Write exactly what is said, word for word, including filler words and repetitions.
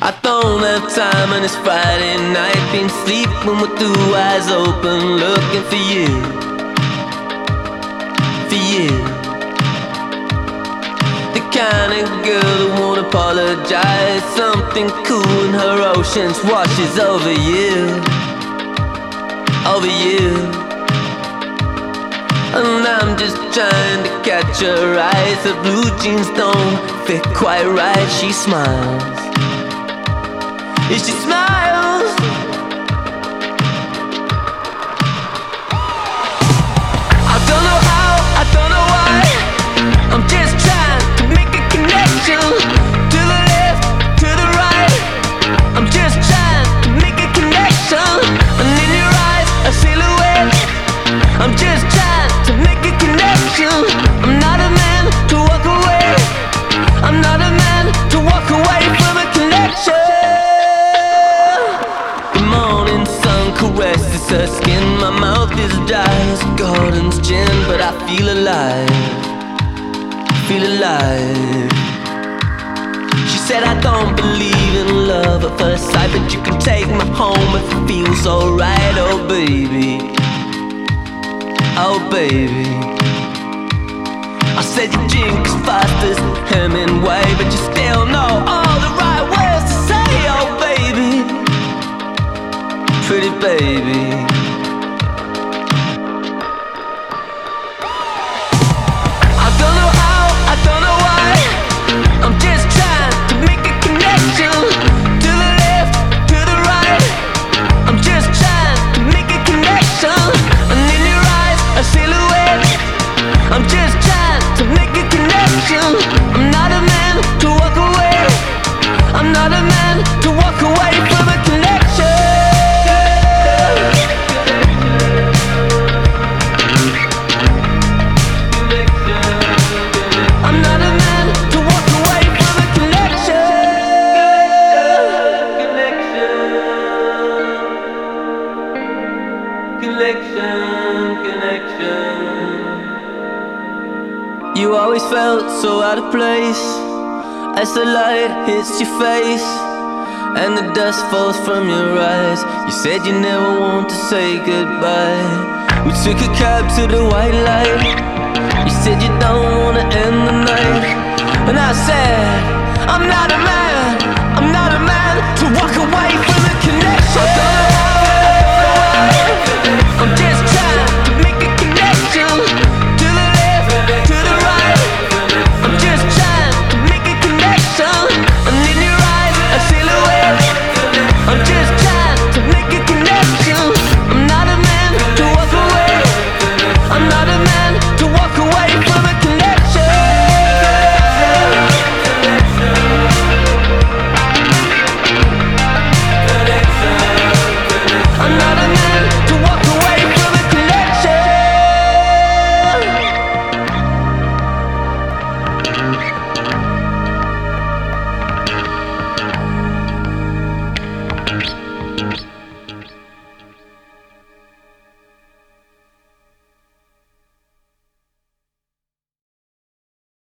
I don't have time and it's Friday night. Been sleeping with two eyes open, looking for you, for you. The kind of girl who won't apologize. Something cool in her oceans washes over you, over you. And I'm just trying to catch her eyes. Her blue jeans don't fit quite right. She smiles, yeah, she smiles. I don't know how, I don't know why. I'm just trying to make a connection. To the left, to the right. I'm just trying to make a connection. And in your eyes, a silhouette. I'm just trying to make a connection. I'm not a man to walk away. I'm not a man to walk away from a connection. The morning sun caresses her skin. My mouth is dry as a garden's gin, but I feel alive, feel alive. She said I don't believe in love at first sight, but you can take me home if it feels alright. Oh baby, oh baby. I said you drink as fast as Hemingway, but you still know all the right words to say. Oh baby, pretty baby. I don't know how, I don't know why. I'm just trying to make a connection. To the left, to the right. I'm just trying to make a connection. And in your eyes, a silhouette. I'm just trying to make a connection. I'm not a man to walk away. I'm not a man to walk away from a connection. I'm not a man to walk away from a connection. Connection, connection. You always felt so out of place as the light hits your face and the dust falls from your eyes. You said you never want to say goodbye. We took a cab to the white light. You said you don't wanna end the night, and I said I'm not a man